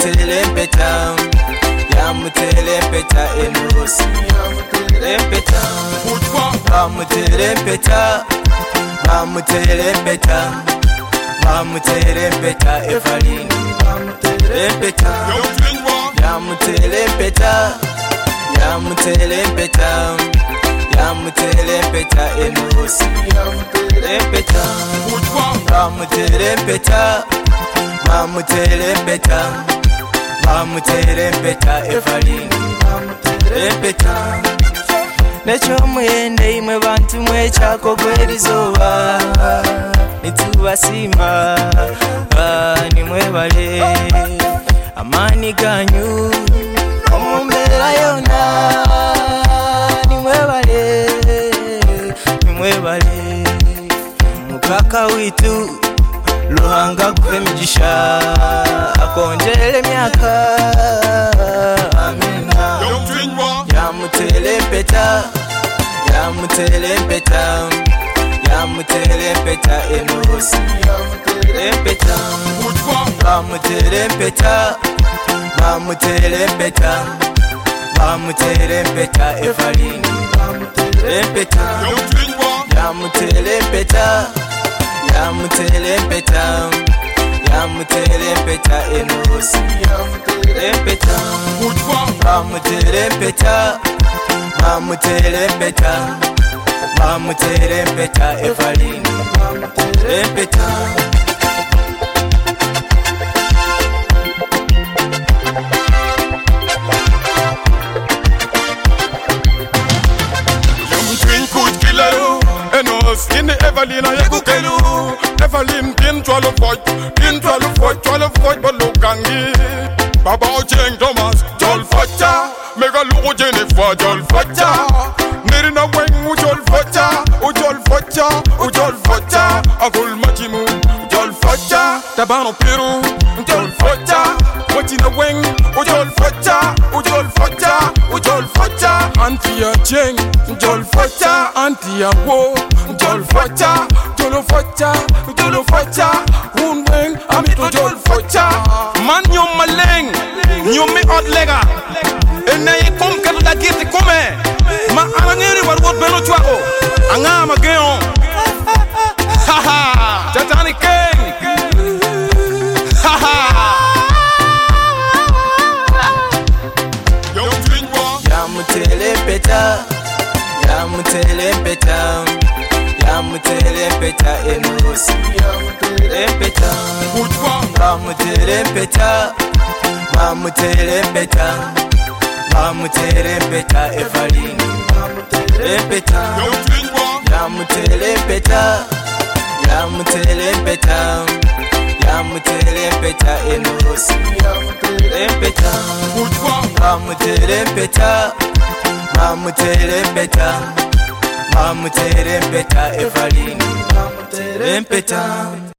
yamutelempeta enosi yamutelempeta bamutelempeta evalini bamutelempeta yamutelempeta enosi yamutelempeta bamutelempeta evalini bamutelempeta nekyomuyende imwe bantu mwekyakogwerizoba nitubasima nimwebale amani ganyu omumbera yona nimwebale mukaka witu Ruhanga guhe migisha akonjere myaka amina yamutelempeta enosi yamutelempeta bamutelempeta evalini bamutelempeta yamutelempeta enosi yamutelempeta bamutelempeta evalini bamutelempeta in the Evelina Yagukelu, Evelyn Tin 12 but Lukangi, Baba Ocheng Thomas, Jol Facha, Mega Lugo Jennifer, Jol Facha, Nerina Weng, Ujol Facha, Agul Machimu, Jol Facha, Tabano Peru, Jol Facha, Wachina Weng, Ujol Facha, Antia Cheng, Jol Facha, Antia Wo. Jol Facha, Wunweng, Amito Jol Facha. Man nyom maleng, nyom od lega. Ene kom kat la girti kome. Ma arangeri war wot beno chwako. Anga mageo. Ha ha, Tatani King. Ha ha. Yamutelempeta enosi yamutelempeta bamutelempeta evalini bamutelempeta enosi yamutelempeta bamutelempeta evalini bamutelempeta